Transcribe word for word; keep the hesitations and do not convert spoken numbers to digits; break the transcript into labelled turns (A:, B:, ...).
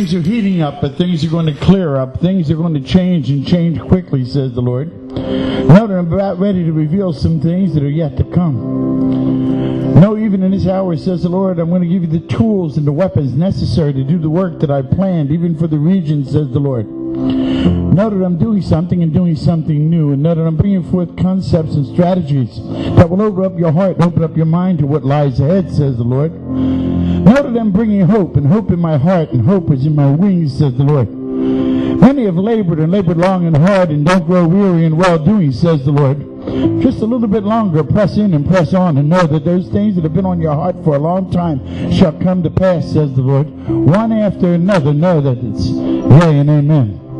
A: Things are heating up, but things are going to clear up. Things are going to change and change quickly, says the Lord. Know that I'm about ready to reveal some things that are yet to come. Know even in this hour, says the Lord, I'm going to give you the tools and the weapons necessary to do the work that I planned, even for the region, says the Lord. Know that I'm doing something and doing something new, and know that I'm bringing forth concepts and strategies that will open up your heart and open up your mind to what lies ahead, says the Lord. Know that I'm bringing hope, and hope in my heart, and hope is in my wings, says the Lord. Many have labored and labored long and hard and don't grow weary in well-doing, says the Lord. Just a little bit longer, press in and press on, and know that those things that have been on your heart for a long time shall come to pass, says the Lord. One after another, know that it's yea and amen.